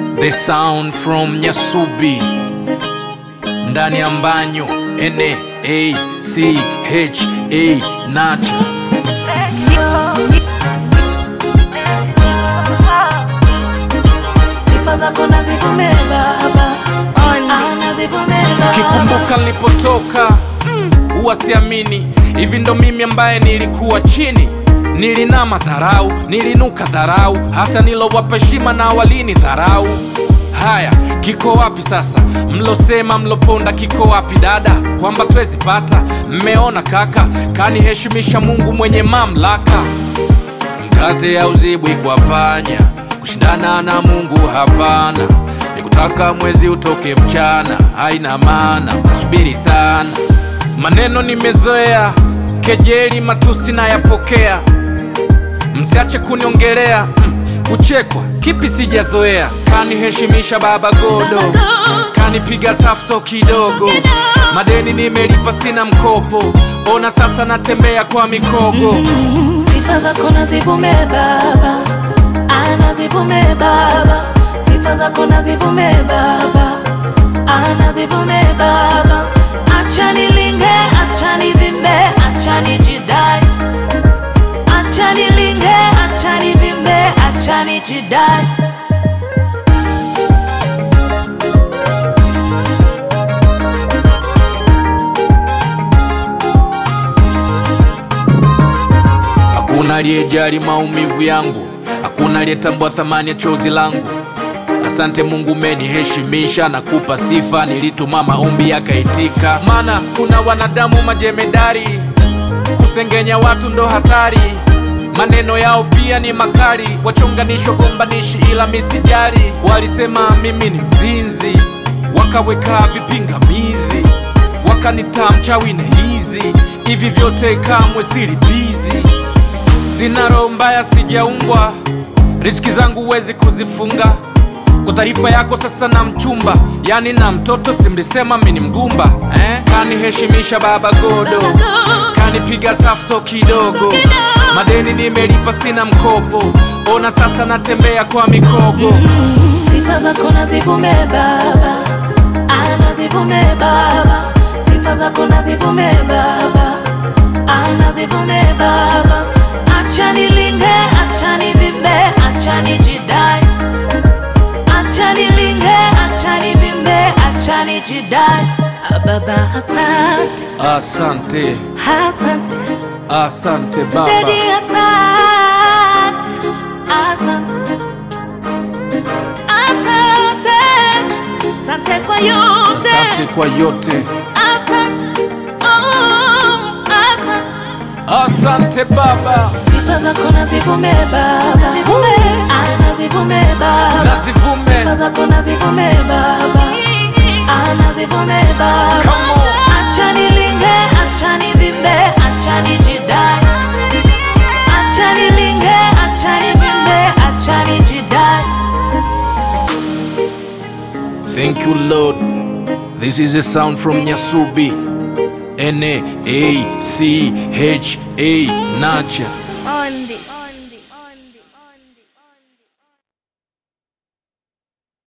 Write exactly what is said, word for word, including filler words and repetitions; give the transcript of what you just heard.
The sound from Nyasubi ndani ya Mbanyo N A C H A Nacha. Sifa zako nazivume baba, nazivume baba. Kikumbuka nilipotoka huwa siamini, hivi ndo mimi ambaye nilikuwa chini. Nilinama dharau, nilinuka dharau, hata nilowapa heshima na walini dharau. Haya, kiko wapi sasa? Mlosema mloponda kiko wapi dada? Kwamba twezi pata, mmeona kaka, kani heshimisha Mungu mwenye mamlaka. Mkate ya uzibwi kwa panya, kushindana na Mungu hapana. Nikutaka mwezi utoke mchana, haina maana, mtasubiri sana. Maneno nimezoea, kejeli matusi na yapokea. Msiache kuniongelea, mm, kuchekwa, kipi sijazoea. Kani heshimisha baba godo, kani piga tafso kidogo. Madeni nimelipa sina mkopo, ona sasa natembea kwa mikogo. Sifa zako nazivume baba, anazivume baba. Sifa zako nazivume baba, anazivume baba. Acha nilinge, acha nivimbe, acha nijidai. Acha nilinge, acha nivimbe, acha nijidai. Hakuna aliyejali maumivu yangu, hakuna aliyetambua thamani ya chozi langu. Asante Mungu umeniheshimisha, nakupa sifa, nilituma maombi yakaitika. Maana kuna wanadamu majemedari, kusengenya watu ndo hatari. Maneno yao pia ni makali, wachonganisho gombanishi ila misijali. Walisema mimi ni mzinzi, wakaweka vipingamizi, wakanita mchawi na ilizi. Hivi vyote kamwe silipizi. Sina roho mbaya, sijaumbwa, riziki zangu wezi kuzifunga. Kwa taarifa yako sasa na mchumba, yani na mtoto simlisema mini mgumba eh? Kani heshimisha baba godo, kani piga tafso kidogo. Madeni nimelipa sina mkopo, ona sasa natembea kwa mikogo. Sifa zako nazivume baba, anazivume baba. Sifa zako nazivume baba, anazivume baba. Acha nilinge, acha nivimbe, acha nijidai. Acha nilinge, acha nivimbe, acha nijidai. Baba asante, Asante, asante, asante baba. Daddy asante, asante, asante, asante kwa yote, Asante kwa yote, asante, oh, asante. asante baba. Sifa zako nazivume baba, anazivume baba. Nazivume. Sifa zako nazivume baba, anazivume baba. Come on. Acha nilinge, acha nivimbe, acha nijidai. Acha nilinge, acha nivimbe, acha nijidai. Thank you Lord. This is a sound from Nyasubi N A C H A Nacha. On this.